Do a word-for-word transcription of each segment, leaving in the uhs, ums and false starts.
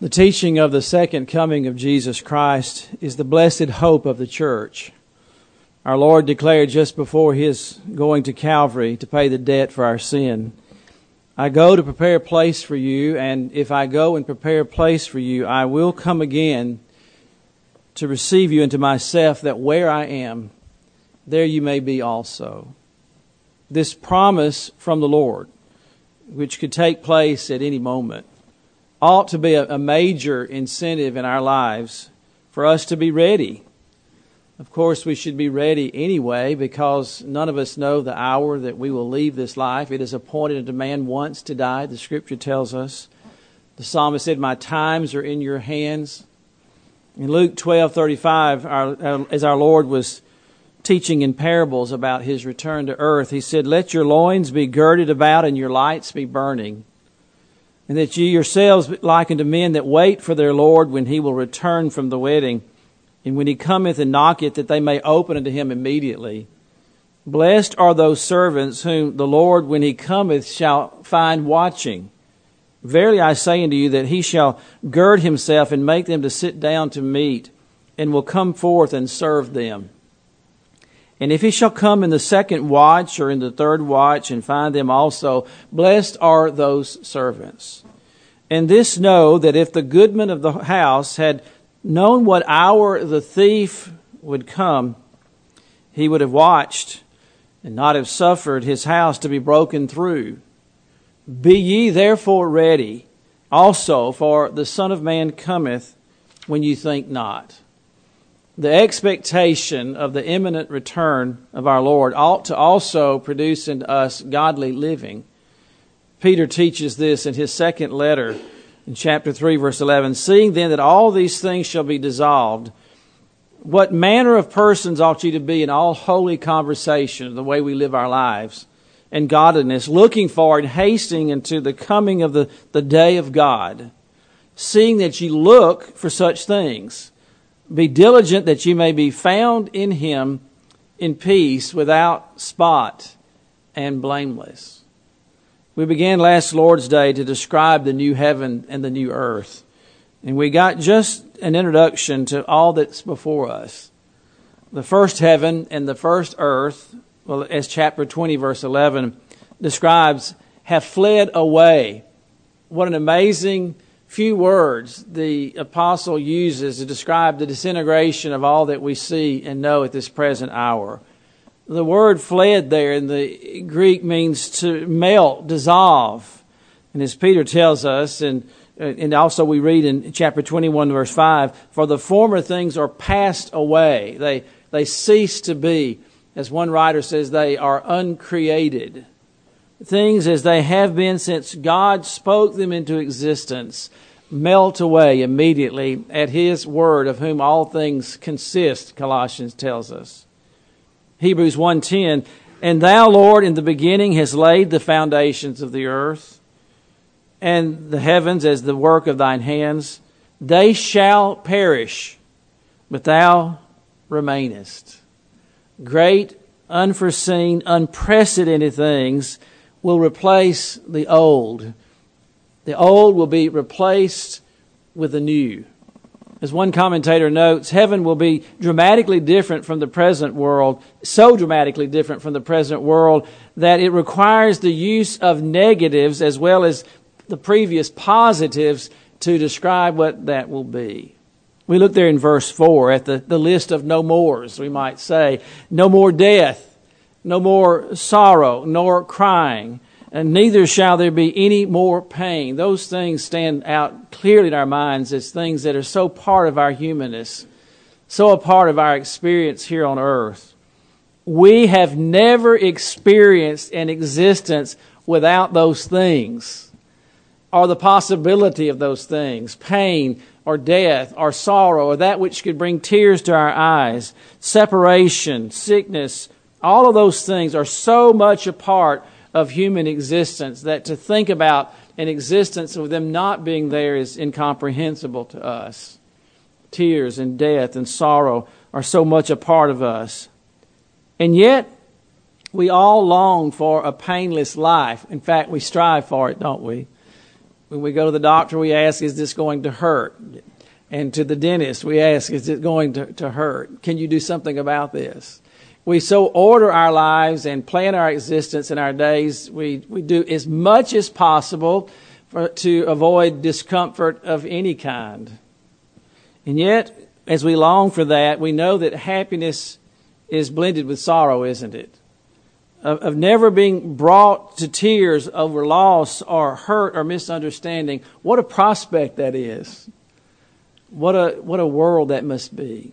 The teaching of the second coming of Jesus Christ is the blessed hope of the church. Our Lord declared just before His going to Calvary to pay the debt for our sin, I go to prepare a place for you, and if I go and prepare a place for you, I will come again to receive you into myself, that where I am, there you may be also. This promise from the Lord, which could take place at any moment, ought to be a, a major incentive in our lives for us to be ready. Of course, we should be ready anyway, because none of us know the hour that we will leave this life. It is appointed unto man once to die, the Scripture tells us. The psalmist said, "My times are in your hands." In Luke twelve thirty-five, our, as our Lord was teaching in parables about His return to earth, He said, "Let your loins be girded about and your lights be burning, and that ye yourselves be like unto men that wait for their Lord when He will return from the wedding, and when He cometh and knocketh, that they may open unto Him immediately. Blessed are those servants whom the Lord, when He cometh, shall find watching. Verily I say unto you, that He shall gird Himself and make them to sit down to meat, and will come forth and serve them. And if He shall come in the second watch or in the third watch and find them also, blessed are those servants. And this know, that if the goodman of the house had known what hour the thief would come, he would have watched and not have suffered his house to be broken through. Be ye therefore ready also, for the Son of Man cometh when you think not." The expectation of the imminent return of our Lord ought to also produce in us godly living. Peter teaches this in his second letter in chapter three, verse eleven. "Seeing then that all these things shall be dissolved, what manner of persons ought ye to be in all holy conversation," the way we live our lives, "and godliness, looking for and hasting into the coming of the, the day of God, seeing that ye look for such things. Be diligent that ye may be found in Him in peace, without spot and blameless." We began last Lord's Day to describe the new heaven and the new earth. And we got just an introduction to all that's before us. The first heaven and the first earth, well, as chapter twenty, verse eleven describes, have fled away. What an amazing few words the apostle uses to describe the disintegration of all that we see and know at this present hour. The word "fled" there in the Greek means to melt, dissolve. And as Peter tells us, and, and also we read in chapter twenty-one, verse five, "For the former things are passed away." They, they cease to be. As one writer says, they are uncreated. Things as they have been since God spoke them into existence melt away immediately at His word, of whom all things consist, Colossians tells us. Hebrews one ten, "And thou, Lord, in the beginning hast laid the foundations of the earth, and the heavens as the work of thine hands. They shall perish, but thou remainest." Great, unforeseen, unprecedented things will replace the old. The old will be replaced with the new. As one commentator notes, heaven will be dramatically different from the present world, so dramatically different from the present world that it requires the use of negatives as well as the previous positives to describe what that will be. We look there in verse four at the, the list of no mores, we might say. No more death, no more sorrow, nor crying, and neither shall there be any more pain. Those things stand out clearly in our minds as things that are so part of our humanness, so a part of our experience here on earth. We have never experienced an existence without those things, or the possibility of those things, pain or death or sorrow, or that which could bring tears to our eyes, separation, sickness. All of those things are so much a part of human existence that to think about an existence of them not being there is incomprehensible to us. Tears and death and sorrow are so much a part of us. And yet, we all long for a painless life. In fact, we strive for it, don't we? When we go to the doctor, we ask, is this going to hurt? And to the dentist, we ask, is it going to, to hurt? Can you do something about this? We so order our lives and plan our existence and our days, we, we do as much as possible for, to avoid discomfort of any kind. And yet, as we long for that, we know that happiness is blended with sorrow, isn't it? Of, of never being brought to tears over loss or hurt or misunderstanding. What a prospect that is. What a what a world that must be.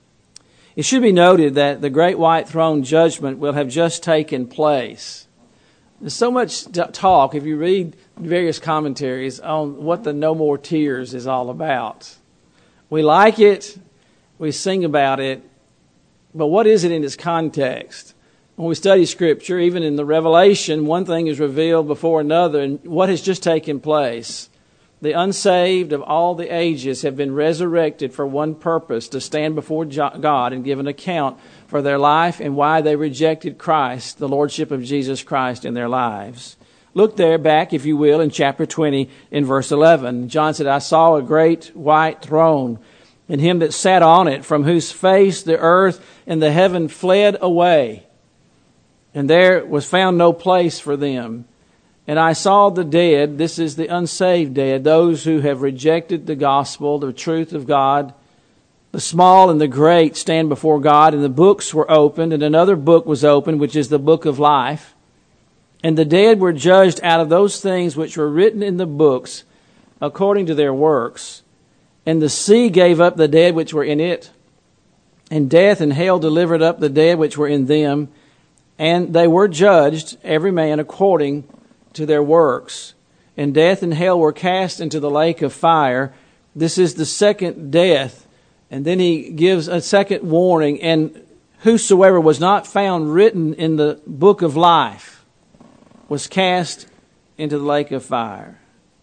It should be noted that the great white throne judgment will have just taken place. There's so much talk, if you read various commentaries, on what the no more tears is all about. We like it, we sing about it, but what is it in its context? When we study Scripture, even in the Revelation, one thing is revealed before another, and what has just taken place? The unsaved of all the ages have been resurrected for one purpose, to stand before God and give an account for their life and why they rejected Christ, the Lordship of Jesus Christ in their lives. Look there back, if you will, in chapter twenty, in verse eleven. John said, I saw a great white throne, and him that sat on it, from whose face the earth and the heaven fled away, and there was found no place for them. And I saw the dead, this is the unsaved dead, those who have rejected the gospel, the truth of God. The small and the great stand before God, and the books were opened, and another book was opened, which is the book of life. And the dead were judged out of those things which were written in the books, according to their works. And the sea gave up the dead which were in it, and death and hell delivered up the dead which were in them. And they were judged, every man according to their works. And death and hell were cast into the lake of fire. This is the second death. And then he gives a second warning. And whosoever was not found written in the book of life was cast into the lake of fire.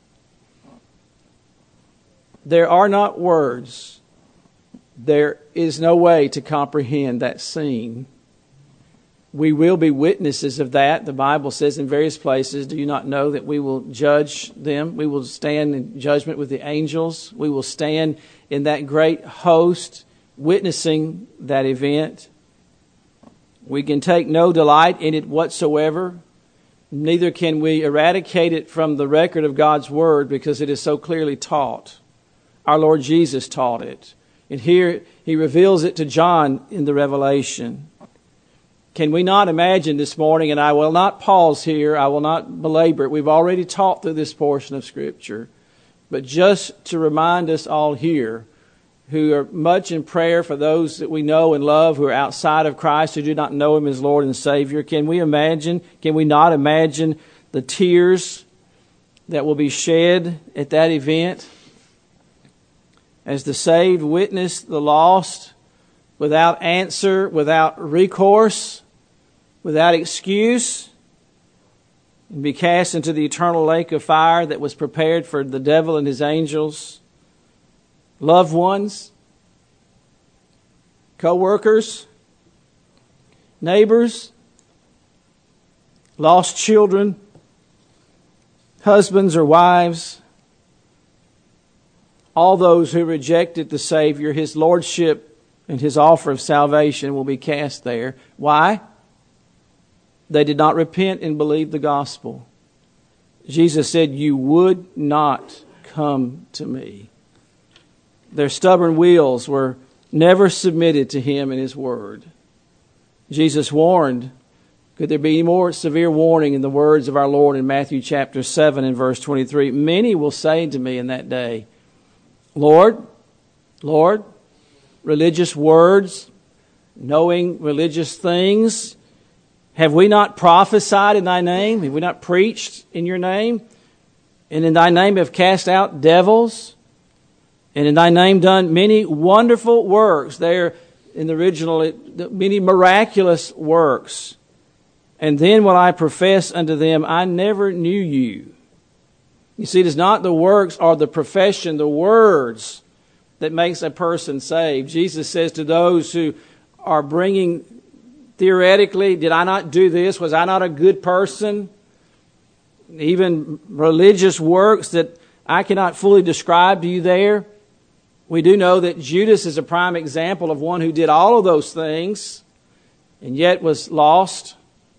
There are not words. There is no way to comprehend that scene. We will be witnesses of that. The Bible says in various places, do you not know that we will judge them? We will stand in judgment with the angels. We will stand in that great host witnessing that event. We can take no delight in it whatsoever. Neither can we eradicate it from the record of God's Word, because it is so clearly taught. Our Lord Jesus taught it. And here he reveals it to John in the Revelation. Can we not imagine this morning, and I will not pause here, I will not belabor it. We've already taught through this portion of Scripture. But just to remind us all here, who are much in prayer for those that we know and love who are outside of Christ, who do not know Him as Lord and Savior, can we imagine, can we not imagine the tears that will be shed at that event? As the saved witness the lost, without answer, without recourse, without excuse, and be cast into the eternal lake of fire that was prepared for the devil and his angels. Loved ones, co-workers, neighbors, lost children, husbands or wives, all those who rejected the Savior, His Lordship, and His offer of salvation will be cast there. Why? They did not repent and believe the gospel. Jesus said, you would not come to me. Their stubborn wills were never submitted to Him and His Word. Jesus warned. Could there be any more severe warning in the words of our Lord in Matthew chapter seven and verse twenty-three? Many will say to me in that day, Lord, Lord, religious words, knowing religious things, have we not prophesied in Thy name? Have we not preached in Your name? And in Thy name have cast out devils? And in Thy name done many wonderful works. There in the original, many miraculous works. And then will I profess unto them, I never knew you. You see, it is not the works or the profession, the words that makes a person saved. Jesus says to those who are bringing, theoretically, did I not do this? Was I not a good person? Even religious works that I cannot fully describe to you there. We do know that Judas is a prime example of one who did all of those things and yet was lost.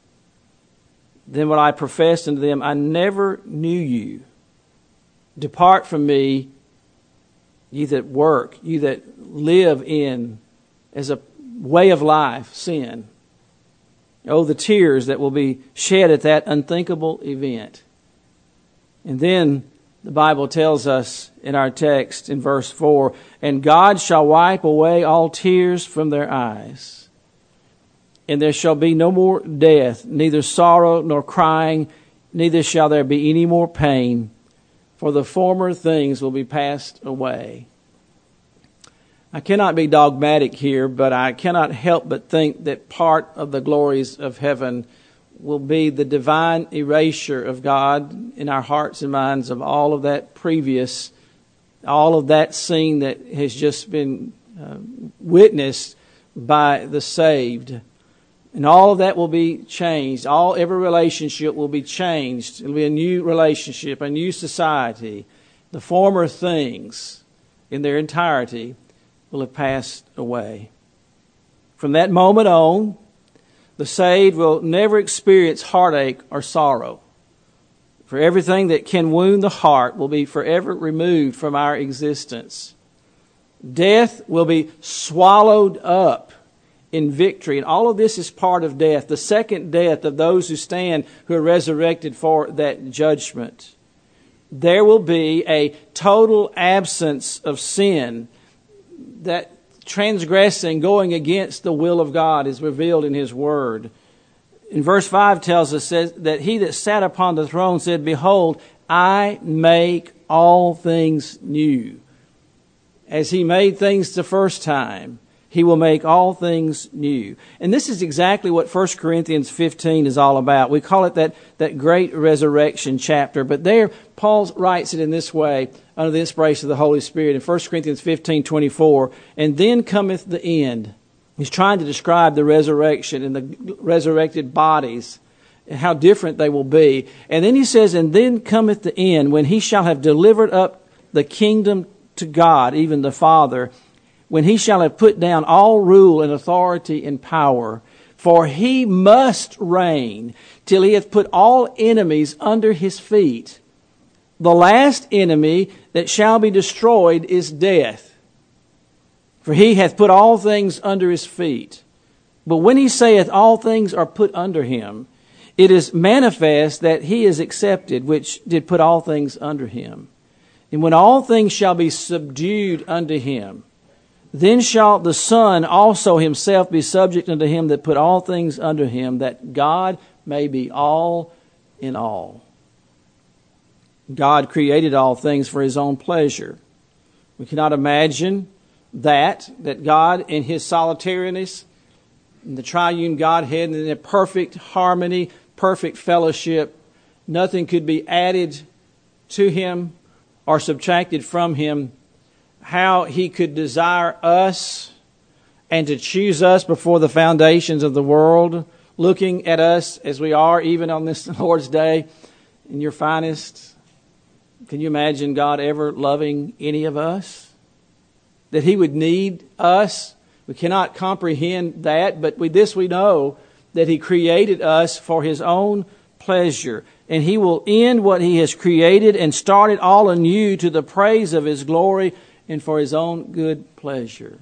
Then what I professed unto them, I never knew you. Depart from me, ye that work, ye that live in, as a way of life, sin. Oh, the tears that will be shed at that unthinkable event. And then the Bible tells us in our text in verse four, and God shall wipe away all tears from their eyes. And there shall be no more death, neither sorrow nor crying, neither shall there be any more pain, for the former things will be passed away. I cannot be dogmatic here, but I cannot help but think that part of the glories of heaven will be the divine erasure of God in our hearts and minds of all of that previous, all of that scene that has just been uh, witnessed by the saved. And all of that will be changed. All every relationship will be changed. It will be a new relationship, a new society. The former things in their entirety will have passed away. From that moment on, the saved will never experience heartache or sorrow. For everything that can wound the heart will be forever removed from our existence. Death will be swallowed up in victory. And all of this is part of death, the second death of those who stand, who are resurrected for that judgment. There will be a total absence of sin. That transgressing, going against the will of God is revealed in His Word. In verse five tells us says, that He that sat upon the throne said, behold, I make all things new. As He made things the first time, He will make all things new. And this is exactly what First Corinthians fifteen is all about. We call it that, that great resurrection chapter. But there, Paul writes it in this way, under the inspiration of the Holy Spirit, in First Corinthians fifteen twenty-four. And then cometh the end. He's trying to describe the resurrection and the resurrected bodies and how different they will be. And then he says, and then cometh the end, when He shall have delivered up the kingdom to God, even the Father, when He shall have put down all rule and authority and power. For He must reign till He hath put all enemies under His feet. The last enemy that shall be destroyed is death. For He hath put all things under His feet. But when He saith all things are put under Him, it is manifest that He is accepted, which did put all things under Him. And when all things shall be subdued unto Him, then shall the Son also Himself be subject unto Him that put all things under Him, that God may be all in all. God created all things for His own pleasure. We cannot imagine that, that God in His solitariness, in the triune Godhead, and in a perfect harmony, perfect fellowship, nothing could be added to Him or subtracted from Him. How He could desire us and to choose us before the foundations of the world, looking at us as we are, even on this Lord's Day, in your finest. Can you imagine God ever loving any of us? That He would need us? We cannot comprehend that, but with this we know that He created us for His own pleasure. And He will end what He has created and start it all anew to the praise of His glory and for His own good pleasure.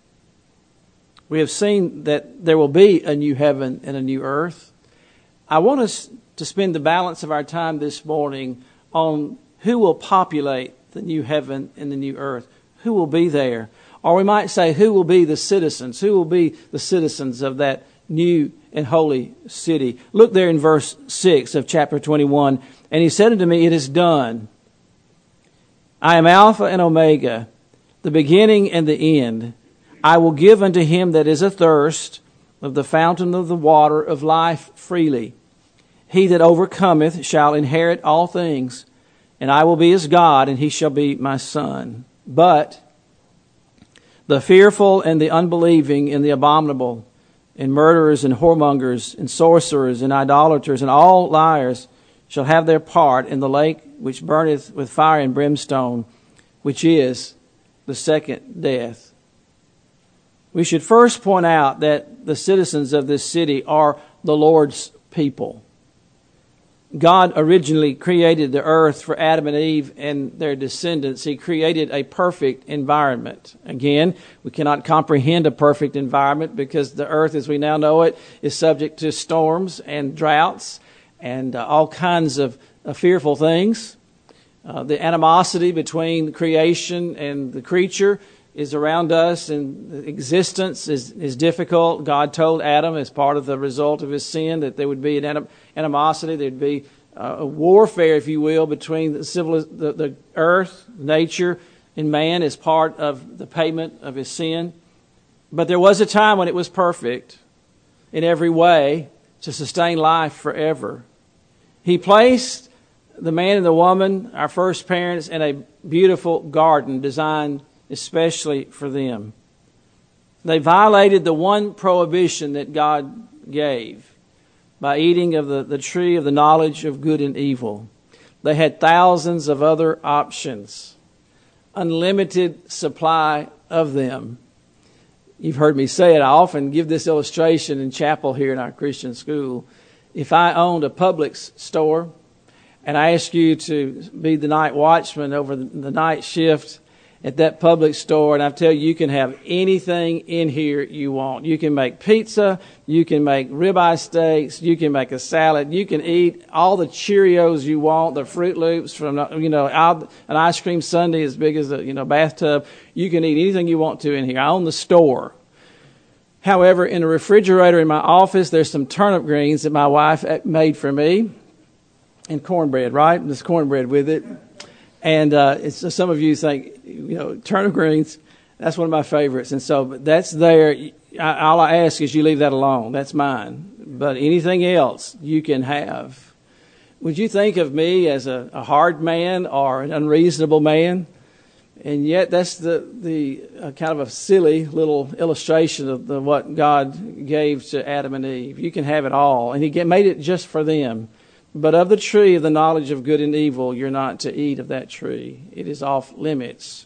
We have seen that there will be a new heaven and a new earth. I want us to spend the balance of our time this morning on who will populate the new heaven and the new earth. Who will be there? Or we might say, who will be the citizens? Who will be the citizens of that new and holy city? Look there in verse six of chapter twenty-one. And He said unto me, it is done. I am Alpha and Omega, the beginning and the end. I will give unto him that is athirst of the fountain of the water of life freely. He that overcometh shall inherit all things, and I will be his God, and he shall be my son. But the fearful and the unbelieving and the abominable and murderers and whoremongers and sorcerers and idolaters and all liars shall have their part in the lake which burneth with fire and brimstone, which is the second death. We should first point out that the citizens of this city are the Lord's people. God originally created the earth for Adam and Eve and their descendants. He created a perfect environment. Again, we cannot comprehend a perfect environment because the earth, as we now know it, is subject to storms and droughts and uh, all kinds of uh, fearful things. Uh, the animosity between creation and the creature is around us, and existence is, is difficult. God told Adam, as part of the result of his sin, that there would be an anim- animosity, there'd be uh, a warfare, if you will, between the, civil, the, the earth, nature, and man as part of the payment of his sin. But there was a time when it was perfect in every way to sustain life forever. He placed the man and the woman, our first parents, in a beautiful garden designed especially for them. They violated the one prohibition that God gave by eating of the, the tree of the knowledge of good and evil. They had thousands of other options, unlimited supply of them. You've heard me say it. I often give this illustration in chapel here in our Christian school. If I owned a Publix store and I asked you to be the night watchman over the, the night shift at that Publix store, and I tell you, you can have anything in here you want. You can make pizza, you can make ribeye steaks, you can make a salad, you can eat all the Cheerios you want, the Fruit Loops from, you know, out, an ice cream sundae as big as a, you know, bathtub. You can eat anything you want to in here. I own the store. However, in the refrigerator in my office, there's some turnip greens that my wife made for me, and cornbread, right? There's cornbread with it. And uh, it's, some of you think, you know, turnip greens, that's one of my favorites. And so that's there. I, all I ask is you leave that alone. That's mine. But anything else you can have. Would you think of me as a, a hard man or an unreasonable man? And yet that's the, the uh, kind of a silly little illustration of the, what God gave to Adam and Eve. You can have it all. And he get, made it just for them. But of the tree of the knowledge of good and evil, you're not to eat of that tree. It is off limits.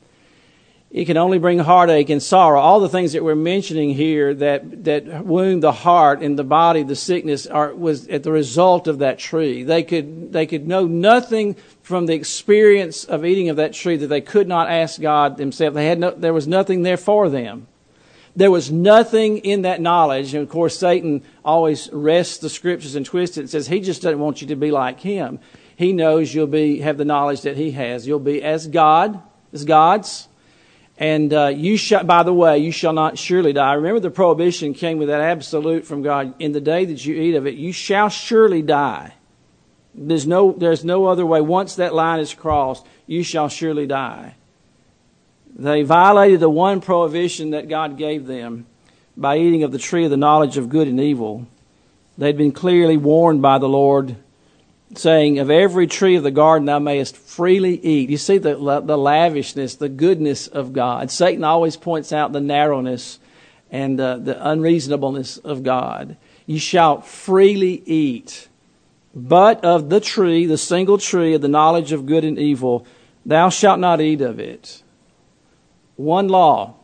It can only bring heartache and sorrow. All the things that we're mentioning here that, that wound the heart and the body, the sickness, are, was at the result of that tree. They could, they could know nothing from the experience of eating of that tree that they could not ask God themselves. They had no, there was nothing there for them. There was nothing in that knowledge. And of course, Satan always wrests the scriptures and twists it and says he just doesn't want you to be like him. He knows you'll be have the knowledge that he has. You'll be as God, as gods. And uh, you shall, by the way, you shall not surely die. Remember, the prohibition came with that absolute from God. In the day that you eat of it, you shall surely die. There's no, there's no other way. Once that line is crossed, you shall surely die. They violated the one prohibition that God gave them by eating of the tree of the knowledge of good and evil. They'd been clearly warned by the Lord, saying, of every tree of the garden thou mayest freely eat. You see the, the lavishness, the goodness of God. Satan always points out the narrowness and uh, the unreasonableness of God. You shall freely eat. But of the tree, the single tree of the knowledge of good and evil, thou shalt not eat of it. One law,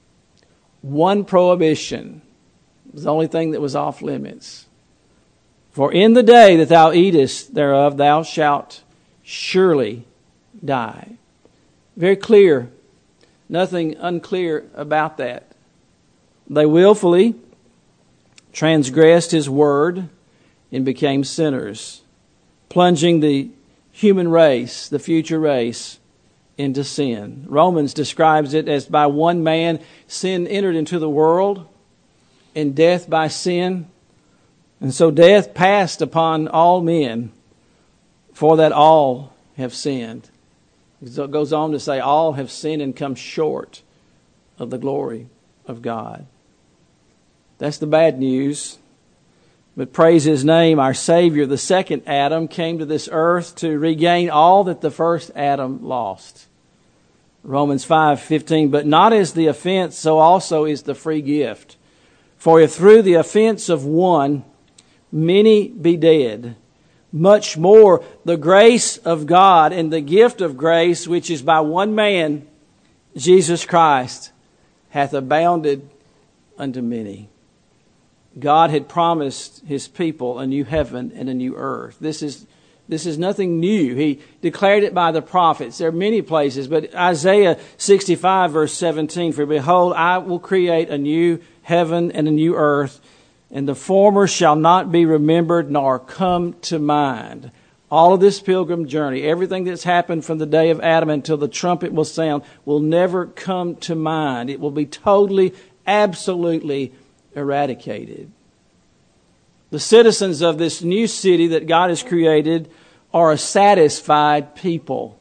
one prohibition was the only thing that was off limits. For in the day that thou eatest thereof, thou shalt surely die. Very clear. Nothing unclear about that. They willfully transgressed his word and became sinners, plunging the human race, the future race, into sin. Romans describes it as by one man sin entered into the world, and death by sin. And so death passed upon all men, for that all have sinned. So it goes on to say all have sinned and come short of the glory of God. That's the bad news. But praise his name, our Savior, the second Adam, came to this earth to regain all that the first Adam lost. Romans five fifteen, but not as the offense, so also is the free gift. For if through the offense of one many be dead, much more the grace of God and the gift of grace, which is by one man, Jesus Christ, hath abounded unto many. God had promised His people a new heaven and a new earth. This is This is nothing new. He declared it by the prophets. There are many places, but Isaiah sixty-five verse seventeen, for behold, I will create a new heaven and a new earth, and the former shall not be remembered nor come to mind. All of this pilgrim journey, everything that's happened from the day of Adam until the trumpet will sound, will never come to mind. It will be totally, absolutely eradicated. The citizens of this new city that God has created are a satisfied people.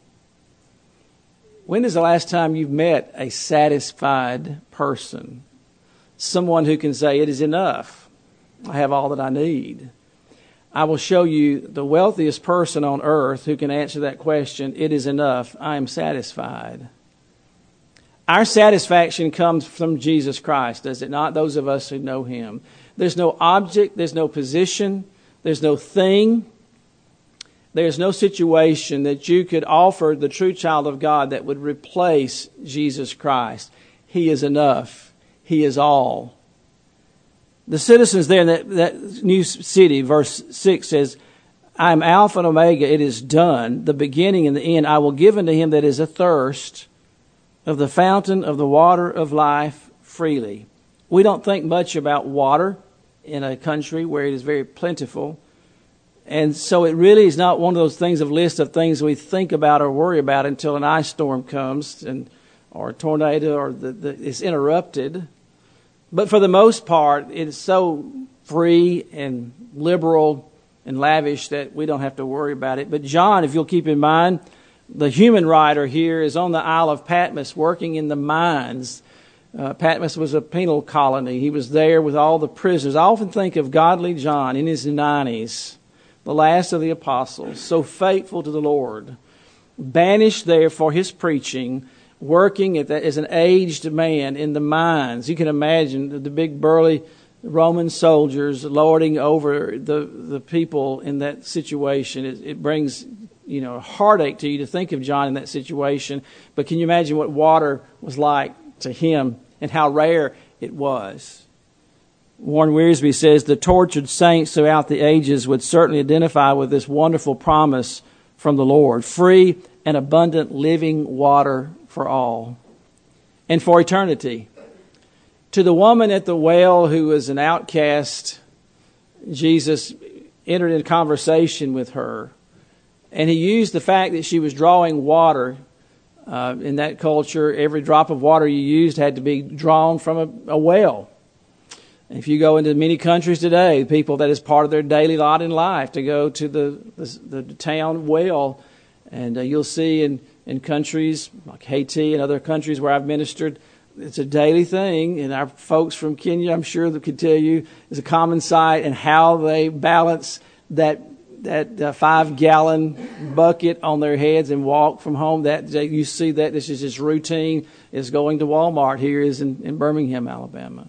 When is the last time you've met a satisfied person? Someone who can say, it is enough. I have all that I need. I will show you the wealthiest person on earth who can answer that question. It is enough. I am satisfied. Our satisfaction comes from Jesus Christ, does it not? Those of us who know Him. There's no object, there's no position, there's no thing, there's no situation that you could offer the true child of God that would replace Jesus Christ. He is enough. He is all. The citizens there in that, that new city, verse six says, I am Alpha and Omega, it is done, the beginning and the end. I will give unto him that is athirst of the fountain of the water of life freely. We don't think much about water in a country where it is very plentiful. And so it really is not one of those things of list of things we think about or worry about until an ice storm comes and or a tornado or the, the, it's interrupted. But for the most part, it is so free and liberal and lavish that we don't have to worry about it. But John, if you'll keep in mind, the human writer here is on the Isle of Patmos working in the mines. Uh, Patmos was a penal colony. He was there with all the prisoners. I often think of godly John in his nineties, the last of the apostles, so faithful to the Lord, banished there for his preaching, working at the, as an aged man in the mines. You can imagine the big burly Roman soldiers lording over the, the people in that situation. It, it brings, you know, heartache to you to think of John in that situation. But can you imagine what water was like to him and how rare it was? Warren Wiersbe says the tortured saints throughout the ages would certainly identify with this wonderful promise from the Lord. Free and abundant living water for all and for eternity. To the woman at the well who was an outcast, Jesus entered into conversation with her. And he used the fact that she was drawing water. Uh, in that culture, every drop of water you used had to be drawn from a, a well. And if you go into many countries today, people, that is part of their daily lot in life, to go to the, the, the town well. And uh, you'll see in, in countries like Haiti and other countries where I've ministered, it's a daily thing. And our folks from Kenya, I'm sure, that could tell you, is a common sight, and how they balance that that uh, five-gallon bucket on their heads and walk from home. That you see that this is just routine. Is going to Walmart here is in, in Birmingham, Alabama.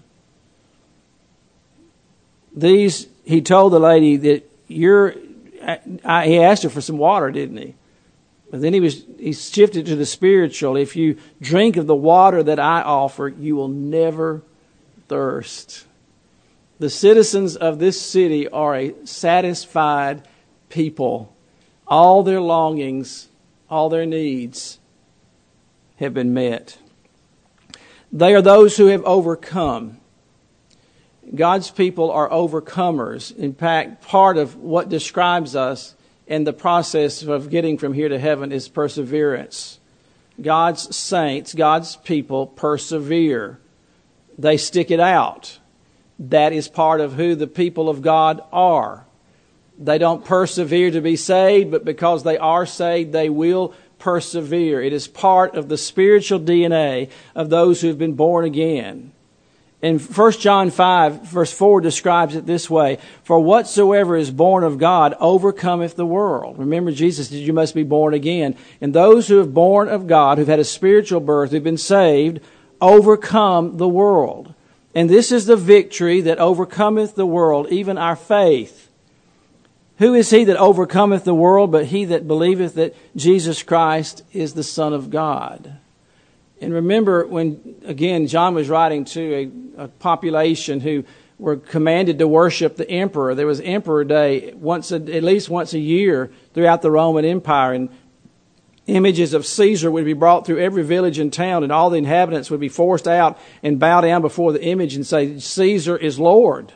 These, he told the lady that you're. I, he asked her for some water, didn't he? But then he was he shifted to the spiritual. If you drink of the water that I offer, you will never thirst. The citizens of this city are a satisfied people. All their longings, all their needs have been met. They are those who have overcome. God's people are overcomers. In fact, part of what describes us in the process of getting from here to heaven is perseverance. God's saints, God's people persevere. They stick it out. That is part of who the people of God are. They don't persevere to be saved, but because they are saved, they will persevere. It is part of the spiritual D N A of those who have been born again. And First John five, verse four describes it this way: for whatsoever is born of God overcometh the world. Remember, Jesus said you must be born again. And those who have born of God, who've had a spiritual birth, who've been saved, overcome the world. And this is the victory that overcometh the world, even our faith. Who is he that overcometh the world but he that believeth that Jesus Christ is the Son of God? And remember when, again, John was writing to a, a population who were commanded to worship the emperor. There was Emperor Day once, a, at least once a year throughout the Roman Empire, and images of Caesar would be brought through every village and town, and all the inhabitants would be forced out and bow down before the image and say, Caesar is Lord.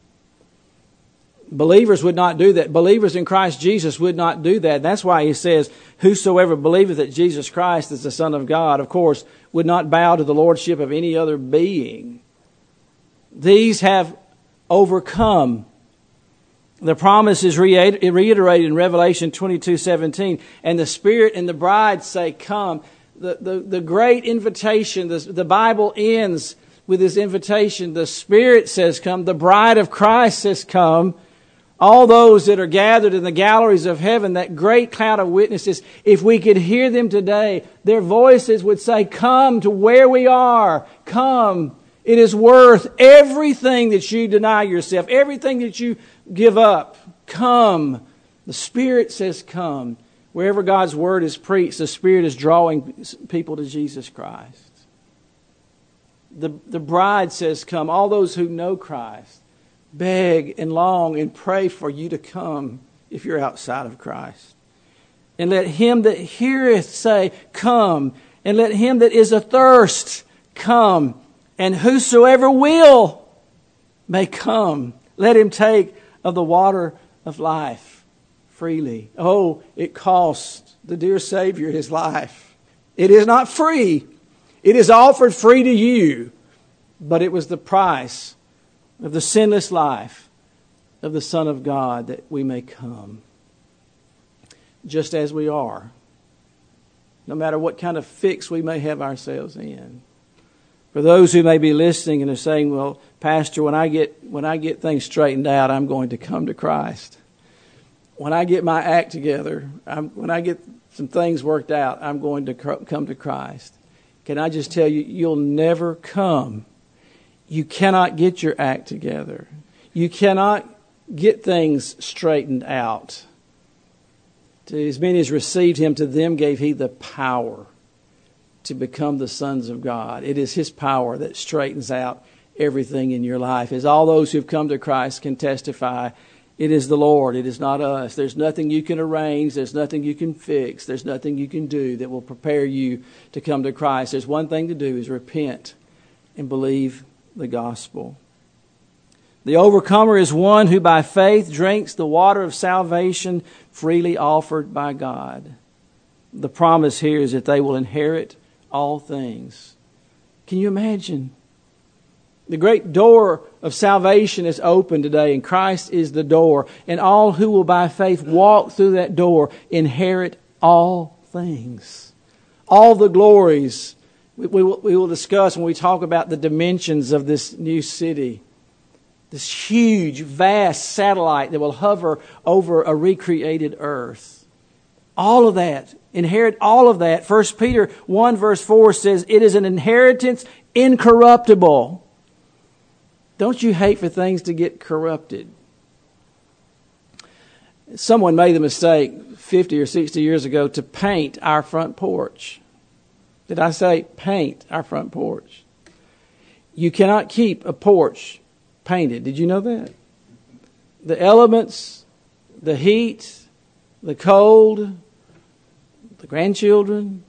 Believers would not do that. Believers in Christ Jesus would not do that. That's why he says, whosoever believeth that Jesus Christ is the Son of God, of course, would not bow to the lordship of any other being. These have overcome. The promise is reiterated in Revelation twenty-two seventeen. And the Spirit and the bride say, come. The, the, the great invitation, the, the Bible ends with this invitation. The Spirit says, come. The bride of Christ says, come. All those that are gathered in the galleries of heaven, that great cloud of witnesses, if we could hear them today, their voices would say, come to where we are. Come. It is worth everything that you deny yourself, everything that you give up. Come. The Spirit says come. Wherever God's Word is preached, the Spirit is drawing people to Jesus Christ. The, the bride says come. All those who know Christ beg and long and pray for you to come if you're outside of Christ. And let him that heareth say, come. And let him that is athirst come. And whosoever will may come. Let him take of the water of life freely. Oh, it cost the dear Savior his life. It is not free. It is offered free to you. But it was the price of the sinless life of the Son of God that we may come. Just as we are. No matter what kind of fix we may have ourselves in. For those who may be listening and are saying, well, Pastor, when I get when I get things straightened out, I'm going to come to Christ. When I get my act together, I'm, when I get some things worked out, I'm going to come to Christ. Can I just tell you, you'll never come. You cannot get your act together. You cannot get things straightened out. To as many as received him, to them gave he the power to become the sons of God. It is his power that straightens out everything in your life. As all those who've come to Christ can testify, it is the Lord. It is not us. There's nothing you can arrange. There's nothing you can fix. There's nothing you can do that will prepare you to come to Christ. There's one thing to do, is repent and believe the gospel. The overcomer is one who by faith drinks the water of salvation freely offered by God. The promise here is that they will inherit all things. Can you imagine? The great door of salvation is open today, and Christ is the door. And all who will by faith walk through that door inherit all things. All the glories we, we, will, we will discuss when we talk about the dimensions of this new city. This huge, vast satellite that will hover over a recreated earth. All of that. Inherit all of that. First Peter one verse four says, it is an inheritance incorruptible. Don't you hate for things to get corrupted? Someone made the mistake fifty or sixty years ago to paint our front porch. Did I say paint our front porch? You cannot keep a porch painted. Did you know that? The elements, the heat, the cold, the grandchildren,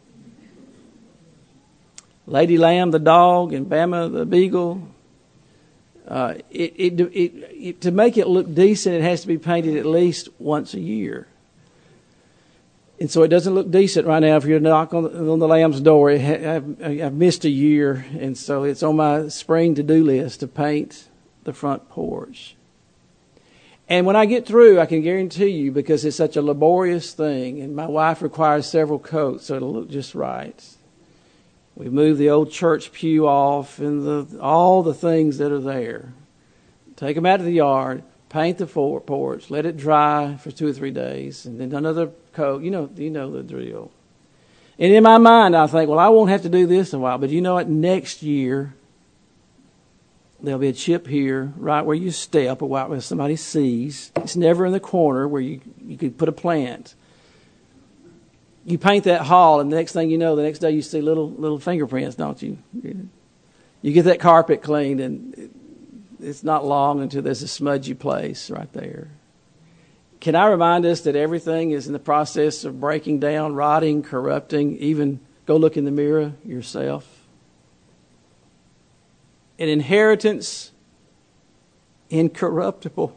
Lady Lamb the dog and Bama the beagle. Uh, it, it, it, it, to make it look decent, it has to be painted at least once a year. And so it doesn't look decent right now. If you knock on the, on the lamb's door, it ha- I've, I've missed a year. And so it's on my spring to-do list to paint the front porch. And when I get through, I can guarantee you, because it's such a laborious thing, and my wife requires several coats so it'll look just right. We move the old church pew off and the, all the things that are there. Take them out of the yard, paint the porch, let it dry for two or three days, and then another coat. You know, you know the drill. And in my mind, I think, well, I won't have to do this in a while. But you know what? Next year, There'll be a chip here, right where you step, or right where somebody sees. It's never in the corner where you, you could put a plant. You paint that hall, and the next thing you know, the next day you see little little fingerprints, don't you? You get that carpet cleaned, and it's not long until there's a smudgy place right there. Can I remind us that everything is in the process of breaking down, rotting, corrupting? Even go look in the mirror yourself. An inheritance incorruptible,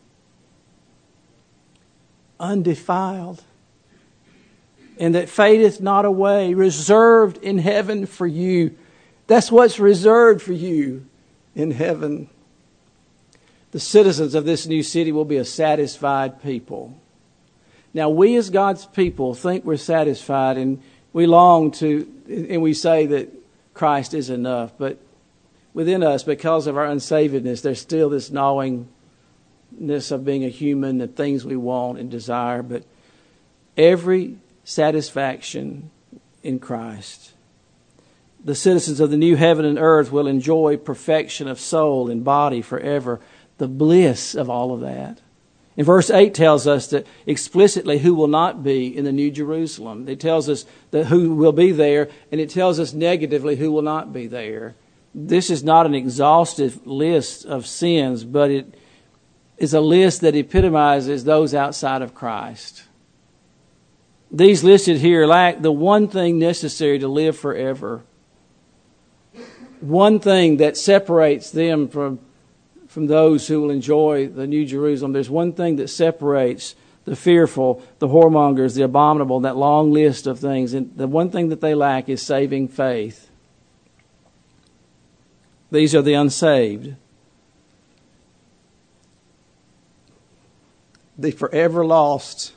undefiled, and that fadeth not away, reserved in heaven for you. That's what's reserved for you in heaven. The citizens of this new city will be a satisfied people. Now, we as God's people think we're satisfied, and we long to, and we say that Christ is enough. But within us, because of our unsavedness, there's still this gnawingness of being a human, the things we want and desire. But every satisfaction in Christ. The citizens of the new heaven and earth will enjoy perfection of soul and body forever. The bliss of all of that. And verse eight tells us that explicitly who will not be in the New Jerusalem. It tells us that who will be there, and it tells us negatively who will not be there. This is not an exhaustive list of sins, but it is a list that epitomizes those outside of Christ. These listed here lack the one thing necessary to live forever. One thing that separates them from, from those who will enjoy the New Jerusalem. There's one thing that separates the fearful, the whoremongers, the abominable, that long list of things. And the one thing that they lack is saving faith. These are the unsaved. The forever lost.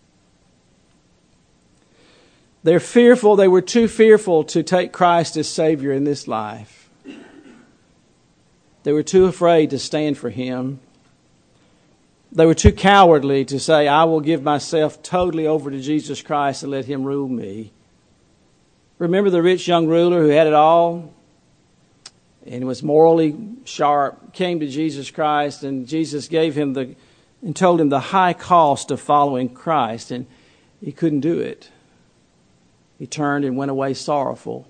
They're fearful. They were too fearful to take Christ as Savior in this life. They were too afraid to stand for Him. They were too cowardly to say, I will give myself totally over to Jesus Christ and let Him rule me. Remember the rich young ruler who had it all and was morally sharp, came to Jesus Christ, and Jesus gave him the and told him the high cost of following Christ, and he couldn't do it. He turned and went away sorrowful.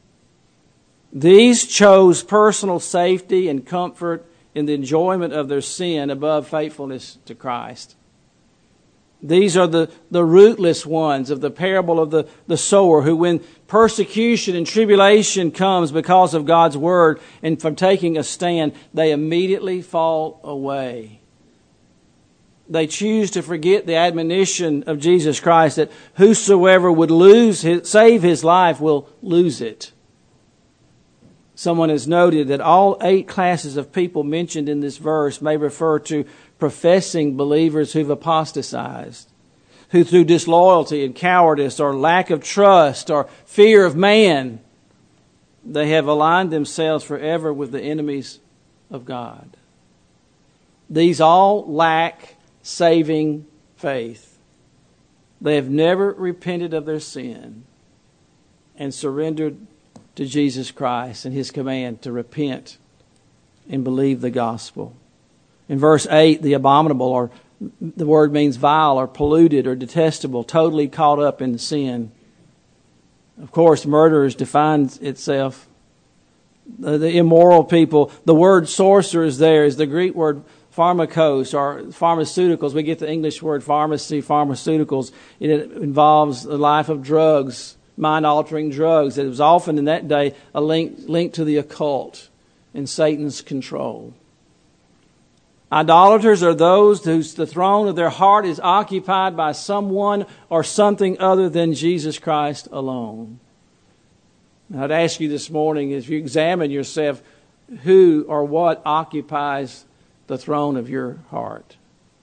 These chose personal safety and comfort in the enjoyment of their sin above faithfulness to Christ. These are the, the rootless ones of the parable of the, the sower, who when persecution and tribulation comes because of God's word and from taking a stand, they immediately fall away. They choose to forget the admonition of Jesus Christ that whosoever would lose his, save his life will lose it. Someone has noted that all eight classes of people mentioned in this verse may refer to professing believers who've apostatized, who through disloyalty and cowardice or lack of trust or fear of man, they have aligned themselves forever with the enemies of God. These all lack saving faith. They have never repented of their sin and surrendered to Jesus Christ and His command to repent and believe the gospel. In verse eight, the abominable, or the word means vile or polluted or detestable, totally caught up in sin. Of course, murderers defines itself. The, the immoral people, the word sorcerers there is the Greek word pharmakos, or pharmaceuticals. We get the English word pharmacy, pharmaceuticals. It involves the life of drugs, mind-altering drugs. It was often in that day a link, link to the occult and Satan's control. Idolaters are those whose the throne of their heart is occupied by someone or something other than Jesus Christ alone. Now, I'd ask you this morning, as you examine yourself, who or what occupies the throne of your heart.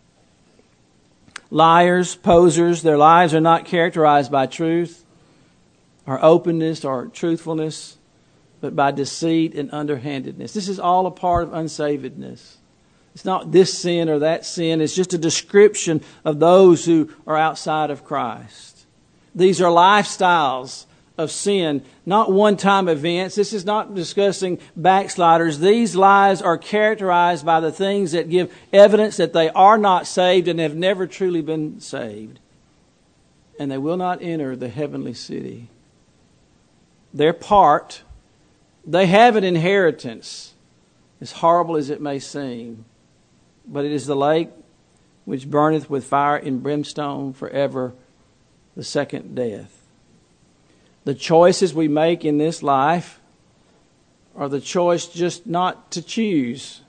Liars, posers, their lives are not characterized by truth or openness or truthfulness, but by deceit and underhandedness. This is all a part of unsavedness. It's not this sin or that sin. It's just a description of those who are outside of Christ. These are lifestyles of sin, not one-time events. This is not discussing backsliders. These lies are characterized by the things that give evidence that they are not saved and have never truly been saved. And they will not enter the heavenly city. Their part, they have an inheritance, as horrible as it may seem, but it is the lake which burneth with fire and brimstone forever, the second death. The choices we make in this life are the choice just not to choose.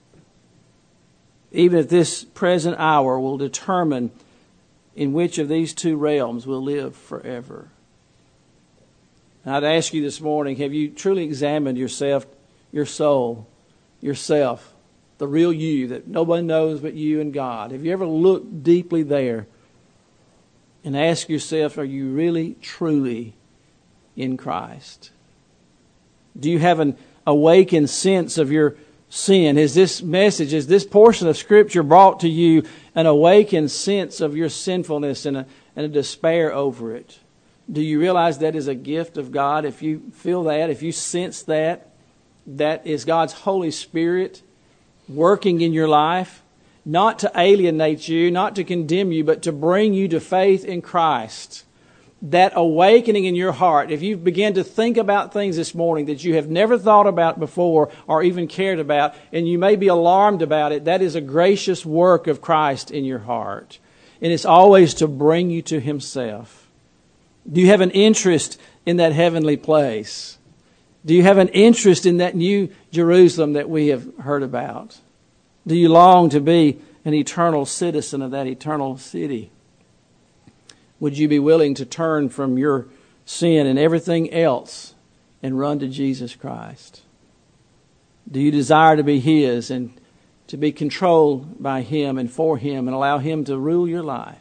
Even if this present hour will determine in which of these two realms we'll live forever. And I'd ask you this morning, have you truly examined yourself, your soul, yourself, the real you that nobody knows but you and God? Have you ever looked deeply there and asked yourself, are you really, truly in Christ? Do you have an awakened sense of your sin? Has this message, has this portion of Scripture brought to you an awakened sense of your sinfulness and a, and a despair over it? Do you realize that is a gift of God? If you feel that, if you sense that, that is God's Holy Spirit working in your life, not to alienate you, not to condemn you, but to bring you to faith in Christ. That awakening in your heart, if you begin to think about things this morning that you have never thought about before or even cared about, and you may be alarmed about it, that is a gracious work of Christ in your heart. And it's always to bring you to Himself. Do you have an interest in that heavenly place? Do you have an interest in that new Jerusalem that we have heard about? Do you long to be an eternal citizen of that eternal city? Would you be willing to turn from your sin and everything else and run to Jesus Christ? Do you desire to be His and to be controlled by Him and for Him and allow Him to rule your life?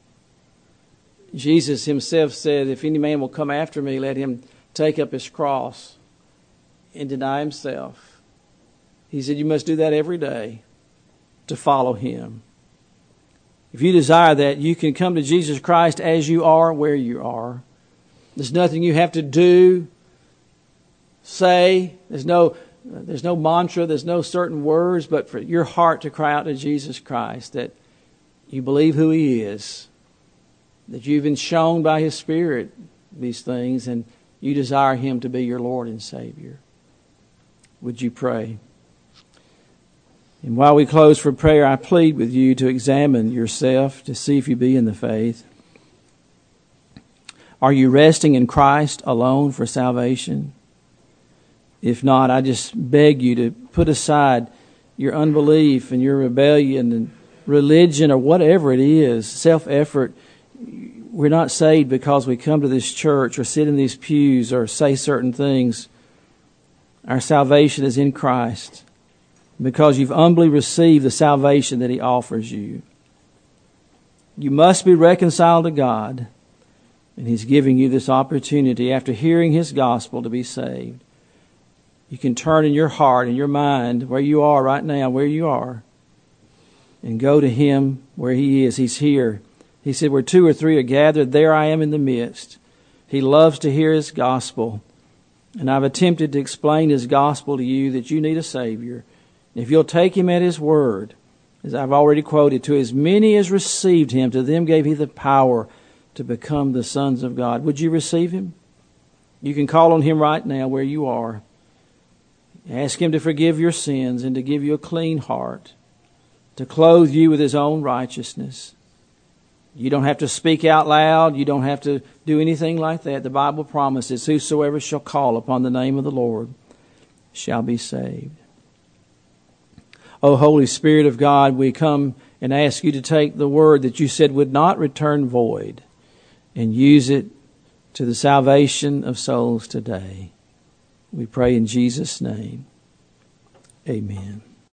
Jesus Himself said, if any man will come after me, let him take up his cross and deny himself. He said you must do that every day to follow Him. If you desire that, you can come to Jesus Christ as you are, where you are. There's nothing you have to do, say. There's no, there's no mantra. There's no certain words, but for your heart to cry out to Jesus Christ that you believe who He is, that you've been shown by His Spirit these things, and you desire Him to be your Lord and Savior. Would you pray? And while we close for prayer, I plead with you to examine yourself to see if you be in the faith. Are you resting in Christ alone for salvation? If not, I just beg you to put aside your unbelief and your rebellion and religion or whatever it is, self-effort. We're not saved because we come to this church or sit in these pews or say certain things. Our salvation is in Christ, because you've humbly received the salvation that He offers you. You must be reconciled to God, and He's giving you this opportunity after hearing His gospel to be saved. You can turn in your heart and your mind where you are right now, where you are, and go to Him where He is. He's here. He said, where two or three are gathered, there I am in the midst. He loves to hear His gospel, and I've attempted to explain His gospel to you that you need a Savior. If you'll take Him at His word, as I've already quoted, to as many as received Him, to them gave He the power to become the sons of God. Would you receive Him? You can call on Him right now where you are. Ask Him to forgive your sins and to give you a clean heart, to clothe you with His own righteousness. You don't have to speak out loud. You don't have to do anything like that. The Bible promises, whosoever shall call upon the name of the Lord shall be saved. O Holy Spirit of God, we come and ask You to take the word that You said would not return void and use it to the salvation of souls today. We pray in Jesus' name. Amen.